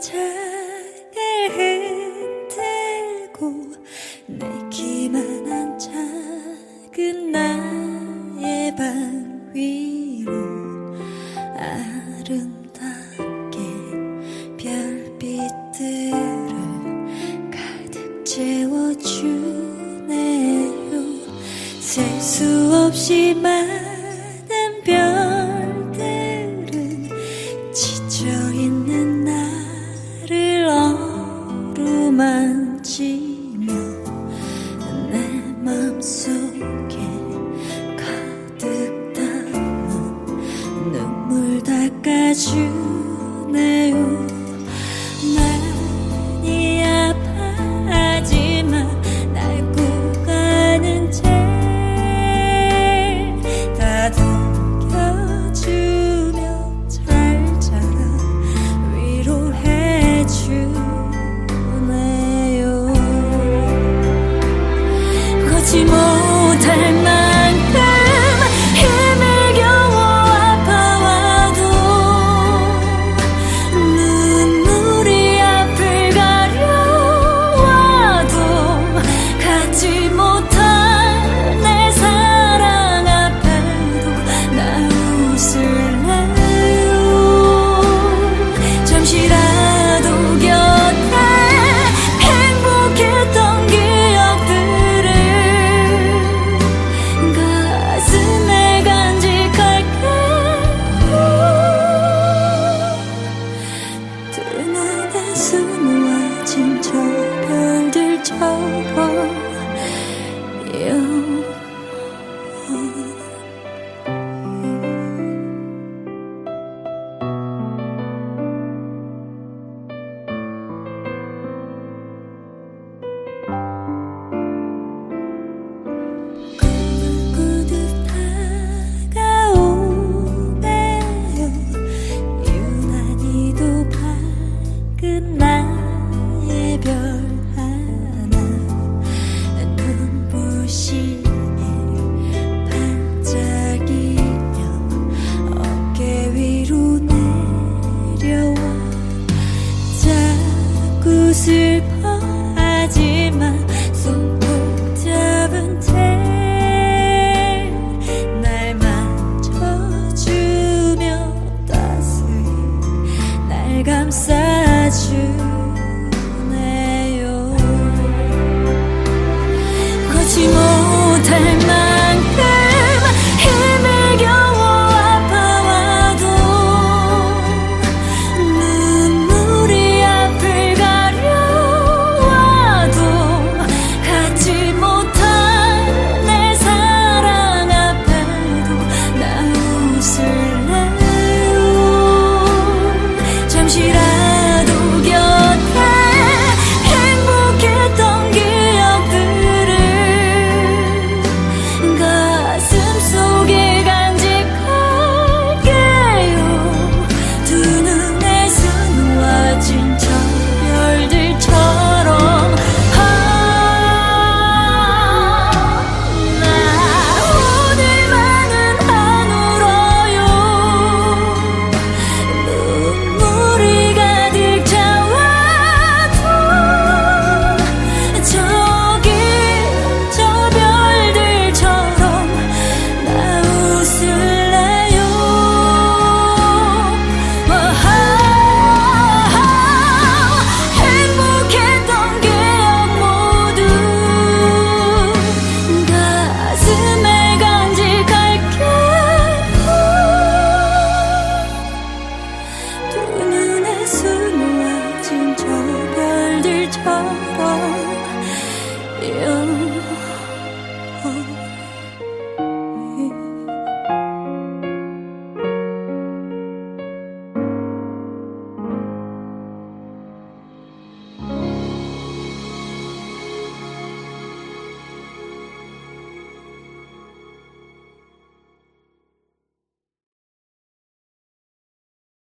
창을 흔들고 내기만한 작은 나의 방 위로 아름답게 별빛들을 가득 채워주네요. 셀 수 없이 많은 별들은 지쳐있는 나를 어루만지며 내 맘속에 가득 담은 눈물 닦아주네요. 많이 아파하지만 날 꼭 가는 채 다독여주며 잘 자라 위로해주네요. 걷지 못할 만큼 힘을 겨워 아파와도 눈물이 앞을 가려와도 갖지 못할 내 사랑 앞에도 나 웃을래요. 잠시라도 곁에 행복했던 기억들을 가슴에 간직할게요. 두 눈에 수놓아진 저 별들처럼 꾸듯 다가오네요. 유난히도 밝은 나의 별 하나 눈부시게 반짝이며 어깨 위로 내려와 자꾸 슬퍼하지만 손 꼭 잡은 채 날 만져주며 따스히 날 감싸주